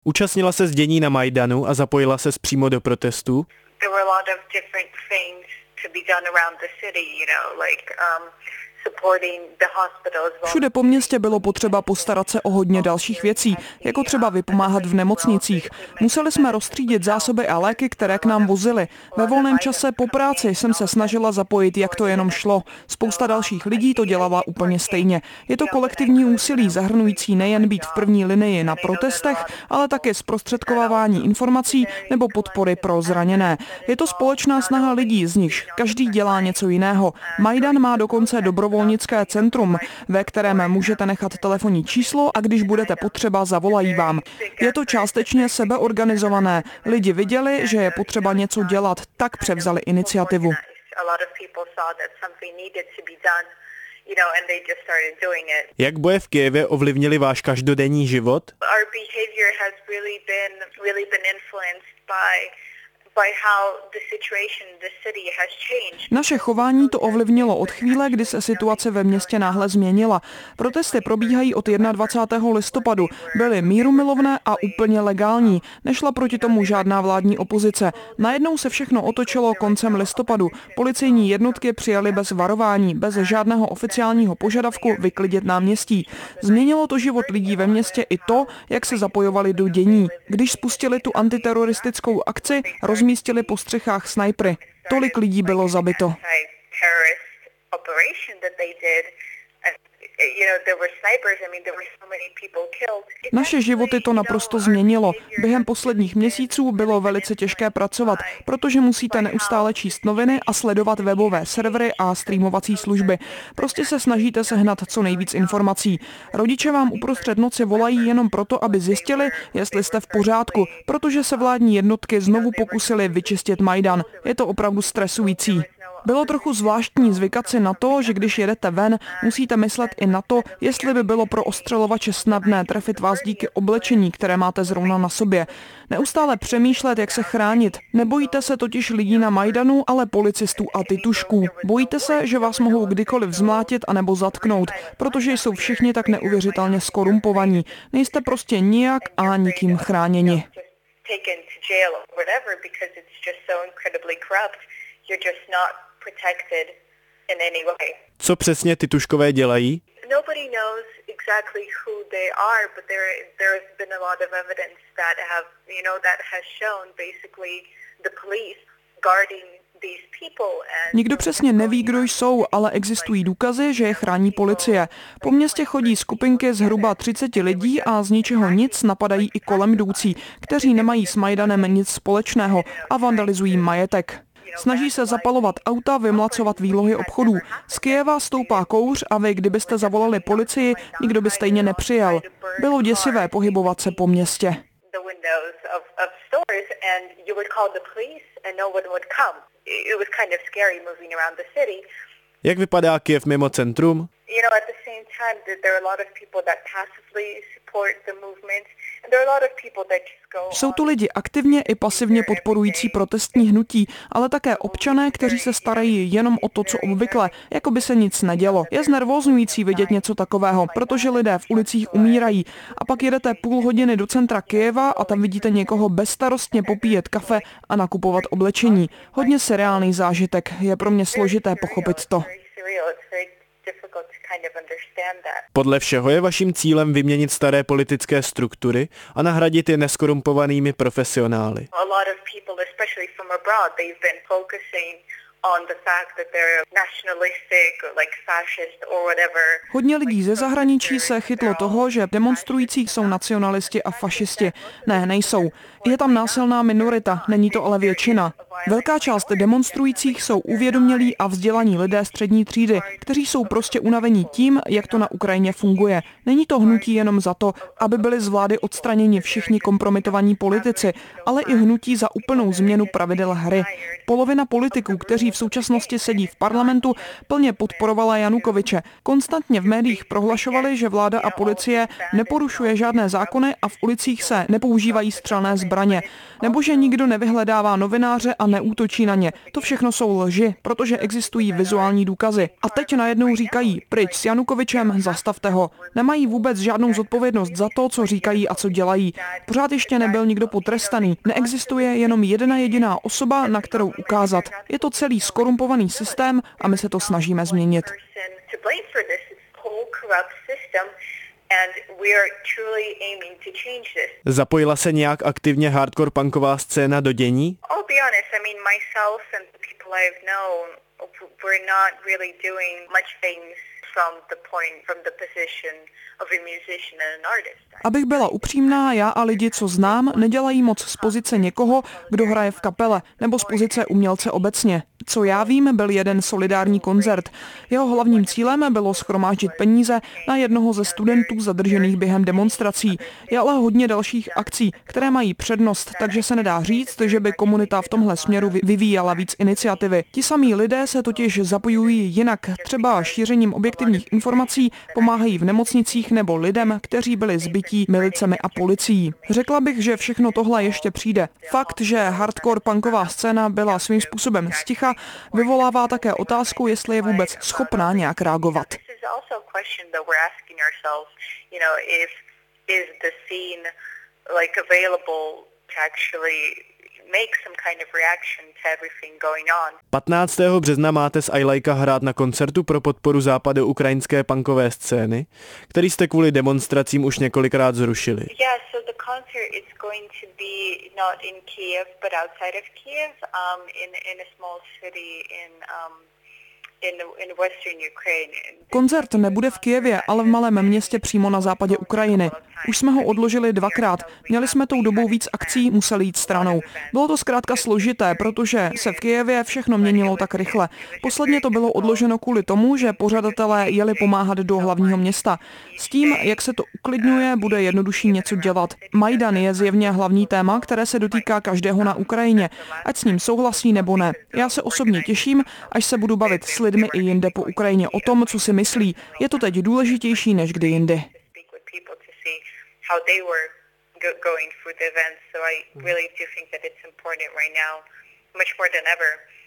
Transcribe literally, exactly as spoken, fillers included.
Účastnila se dění na Majdanu a zapojila se přímo do protestů? Všude po městě bylo potřeba postarat se o hodně dalších věcí, jako třeba vypomáhat v nemocnicích. Museli jsme rozstřídit zásoby a léky, které k nám vozili. Ve volném čase po práci jsem se snažila zapojit, jak to jenom šlo. Spousta dalších lidí to dělala úplně stejně. Je to kolektivní úsilí zahrnující nejen být v první linii na protestech, ale také zprostředkovávání informací nebo podpory pro zraněné. Je to společná snaha lidí, z nichž každý dělá něco jiného. Majdan má dokonce dobrovolnické centrum, ve kterém můžete nechat telefonní číslo a když budete potřeba, zavolají vám. Je to částečně sebeorganizované. Lidi viděli, že je potřeba něco dělat, tak převzali iniciativu. Jak boje v Kyjevě ovlivnily váš každodenní život? Naše chování to ovlivnilo od chvíle, kdy se situace ve městě náhle změnila. Protesty probíhají od dvacátého prvního listopadu. Byly mírumilovné a úplně legální. Nešla proti tomu žádná vládní opozice. Najednou se všechno otočilo koncem listopadu. Policejní jednotky přijaly bez varování, bez žádného oficiálního požadavku vyklidit náměstí. Změnilo to život lidí ve městě i to, jak se zapojovali do dění. Když spustili tu antiteroristickou akci, rozmístili po střechách snajpry. Tolik lidí bylo zabito. Naše životy to naprosto změnilo. Během posledních měsíců bylo velice těžké pracovat, protože musíte neustále číst noviny a sledovat webové servery a streamovací služby. Prostě se snažíte sehnat co nejvíc informací. Rodiče vám uprostřed noci volají jenom proto, aby zjistili, jestli jste v pořádku, protože se vládní jednotky znovu pokusily vyčistit Majdan. Je to opravdu stresující. Bylo trochu zvláštní zvykat si na to, že když jedete ven, musíte myslet i na to, jestli by bylo pro ostřelovače snadné trefit vás díky oblečení, které máte zrovna na sobě. Neustále přemýšlet, jak se chránit. Nebojíte se totiž lidí na Majdanu, ale policistů a titušků. Bojíte se, že vás mohou kdykoliv zmlátit anebo zatknout, protože jsou všichni tak neuvěřitelně skorumpovaní. Nejste prostě nijak a nikým chráněni. Co přesně tituškové dělají? Nikdo přesně neví, kdo jsou, ale existují důkazy, že je chrání policie. Po městě chodí skupinky zhruba třiceti lidí a z ničeho nic napadají i kolem jdoucí, kteří nemají s Majdanem nic společného a vandalizují majetek. Snaží se zapalovat auta, vymlacovat výlohy obchodů. Z Kyjeva stoupá kouř a vy, kdybyste zavolali policii, nikdo by stejně nepřijel. Bylo děsivé pohybovat se po městě. Jak vypadá Kyjev mimo centrum? Jsou tu lidi aktivně i pasivně podporující protestní hnutí, ale také občané, kteří se starají jenom o to, co obvykle, jako by se nic nedělo. Je znervózňující vidět něco takového, protože lidé v ulicích umírají. A pak jedete půl hodiny do centra Kyjeva a tam vidíte někoho bezstarostně popíjet kafe a nakupovat oblečení. Hodně seriálný zážitek, je pro mě složité pochopit to. Podle všeho je vaším cílem vyměnit staré politické struktury a nahradit je neskorumpovanými profesionály. Hodně lidí ze zahraničí se chytlo toho, že demonstrující jsou nacionalisti a fašisti. Ne, nejsou. Je tam násilná minorita, není to ale většina. Velká část demonstrujících jsou uvědomělí a vzdělaní lidé střední třídy, kteří jsou prostě unavení tím, jak to na Ukrajině funguje. Není to hnutí jenom za to, aby byli z vlády odstraněni všichni kompromitovaní politici, ale i hnutí za úplnou změnu pravidel hry. Polovina politiků, kteří v současnosti sedí v parlamentu, plně podporovala Janukoviče. Konstantně v médiích prohlašovali, že vláda a policie neporušuje žádné zákony a v ulicích se nepoužívají střelné zbraně, nebo že nikdo nevyhledává novináře a neútočí na ně. To všechno jsou lži, protože existují vizuální důkazy. A teď najednou říkají, pryč s Janukovyčem, zastavte ho. Nemají vůbec žádnou zodpovědnost za to, co říkají a co dělají. Pořád ještě nebyl nikdo potrestaný. Neexistuje jenom jedna jediná osoba, na kterou ukázat. Je to celý skorumpovaný systém a my se to snažíme změnit. Zapojila se nějak aktivně hardcore punková scéna do dění? Abych byla upřímná, já a lidi, co znám, nedělají moc z pozice někoho, kdo hraje v kapele, nebo z pozice umělce obecně. Co já vím, byl jeden solidární koncert. Jeho hlavním cílem bylo shromáždit peníze na jednoho ze studentů zadržených během demonstrací. Je ale hodně dalších akcí, které mají přednost, takže se nedá říct, že by komunita v tomhle směru vyvíjela víc iniciativy. Ti samí lidé se totiž zapojují jinak, třeba šířením objektivních informací, pomáhají v nemocnicích nebo lidem, kteří byli zbytí milicemi a policií. Řekla bych, že všechno tohle ještě přijde. Fakt, že hardcore punková scéna byla svým způsobem sticha, vyvolává také otázku, jestli je vůbec schopná nějak reagovat. patnáctého března máte s iLajka hrát na koncertu pro podporu západoukrajinské punkové scény, který jste kvůli demonstracím už několikrát zrušili. Koncert nebude v Kyjevě, ale v malém městě přímo na západě Ukrajiny. Už jsme ho odložili dvakrát. Měli jsme tou dobou víc akcí, museli jít stranou. Bylo to zkrátka složité, protože se v Kyjevě všechno měnilo tak rychle. Posledně to bylo odloženo kvůli tomu, že pořadatelé jeli pomáhat do hlavního města. S tím, jak se to uklidňuje, bude jednodušší něco dělat. Majdan je zjevně hlavní téma, které se dotýká každého na Ukrajině, ať s ním souhlasí nebo ne. Já se osobně těším, až se budu bavit s lidmi i jinde po Ukrajině o tom, co si myslí. Je to teď důležitější než kdy jindy. How they were go- going through the events. So I really do think that it's important right now, much more than ever.